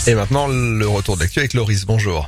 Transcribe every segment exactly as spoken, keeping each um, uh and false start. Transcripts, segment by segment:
Et maintenant, le retour de l'actu avec Loris. Bonjour.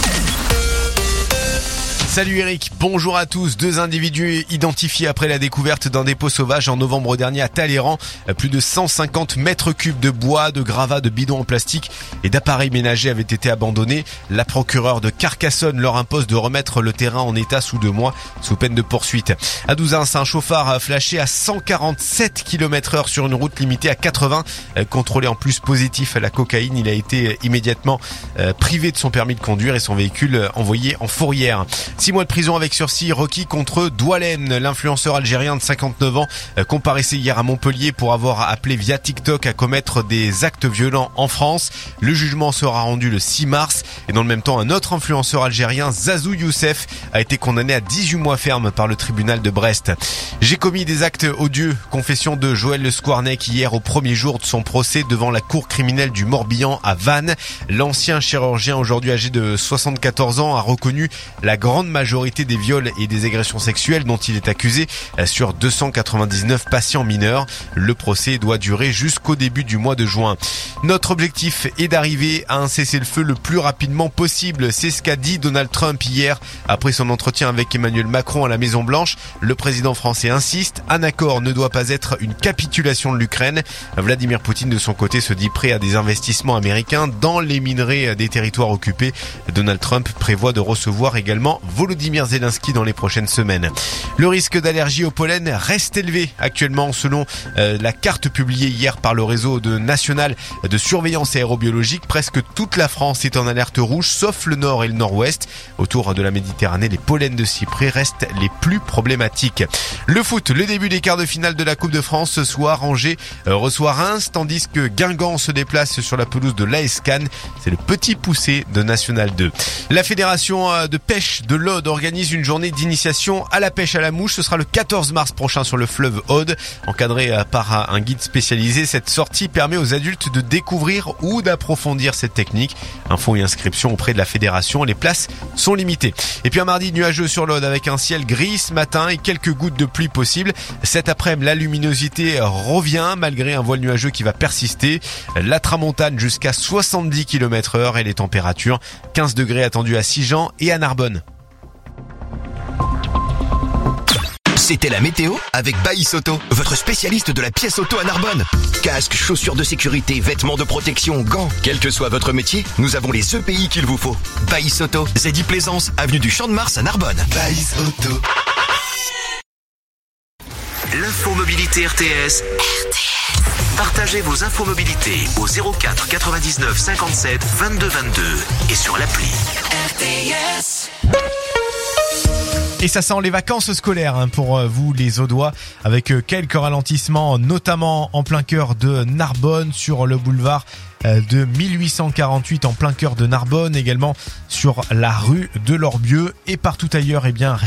Salut Eric, bonjour à tous. Deux individus identifiés après la découverte d'un dépôt sauvage en novembre dernier à Talleyrand. Plus de cent cinquante mètres cubes de bois, de gravats, de bidons en plastique et d'appareils ménagers avaient été abandonnés. La procureure de Carcassonne leur impose de remettre le terrain en état sous deux mois, sous peine de poursuite. À Douzins, un chauffard a flashé à cent quarante-sept kilomètres heure sur une route limitée à quatre-vingts. Contrôlé en plus positif à la cocaïne, il a été immédiatement privé de son permis de conduire et son véhicule envoyé en fourrière. Six mois de prison avec sursis requis contre Doualen. L'influenceur algérien de cinquante-neuf ans comparaissait hier à Montpellier pour avoir appelé via TikTok à commettre des actes violents en France. Le jugement sera rendu le six mars. Et dans le même temps, un autre influenceur algérien, Zazou Youssef, a été condamné à dix-huit mois ferme par le tribunal de Brest. J'ai commis des actes odieux. Confession de Joël Le Squarnec hier au premier jour de son procès devant la cour criminelle du Morbihan à Vannes. L'ancien chirurgien, aujourd'hui âgé de soixante-quatorze ans, a reconnu la grande majorité des viols et des agressions sexuelles dont il est accusé sur deux cent quatre-vingt-dix-neuf patients mineurs. Le procès doit durer jusqu'au début du mois de juin. Notre objectif est d'arriver à un cessez-le-feu le plus rapidement possible. C'est ce qu'a dit Donald Trump hier après son entretien avec Emmanuel Macron à la Maison-Blanche. Le président français insiste, un accord ne doit pas être une capitulation de l'Ukraine. Vladimir Poutine de son côté se dit prêt à des investissements américains dans les minerais des territoires occupés. Donald Trump prévoit de recevoir également Volodymyr Zelensky dans les prochaines semaines. Le risque d'allergie au pollen reste élevé actuellement selon euh, la carte publiée hier par le réseau de national de surveillance aérobiologique. Presque toute la France est en alerte rouge sauf le nord et le nord-ouest. Autour de la Méditerranée, les pollens de cyprès restent les plus problématiques. Le foot, le début des quarts de finale de la Coupe de France ce soir. Angers euh, reçoit Reims tandis que Guingamp se déplace sur la pelouse de l'A S Cannes. C'est le petit poussé de National deux. La fédération euh, de pêche de l'Aude organise une journée d'initiation à la pêche à la mouche. Ce sera le quatorze mars prochain sur le fleuve Aude. Encadré par un guide spécialisé, cette sortie permet aux adultes de découvrir ou d'approfondir cette technique. Infos et inscriptions auprès de la fédération. Les places sont limitées. Et puis un mardi nuageux sur l'Aude avec un ciel gris ce matin et quelques gouttes de pluie possibles. Cet après-midi, la luminosité revient malgré un voile nuageux qui va persister. La tramontane jusqu'à soixante-dix kilomètres heure et les températures quinze degrés attendus à Sigean et à Narbonne. C'était la météo avec Baïs Auto, votre spécialiste de la pièce auto à Narbonne. Casque, chaussures de sécurité, vêtements de protection, gants. Quel que soit votre métier, nous avons les E P I qu'il vous faut. Baïs Auto, Zédy Plaisance, avenue du Champ de Mars à Narbonne. Baïs Auto. L'infomobilité R T S. R T S. Partagez vos infomobilités au zéro quatre quatre-vingt-dix-neuf cinquante-sept vingt-deux vingt-deux et sur l'appli. R T S. Et ça sent les vacances scolaires hein, pour vous les Audois avec quelques ralentissements notamment en plein cœur de Narbonne sur le boulevard de mille huit cent quarante-huit en plein cœur de Narbonne, également sur la rue de l'Orbieu et partout ailleurs eh bien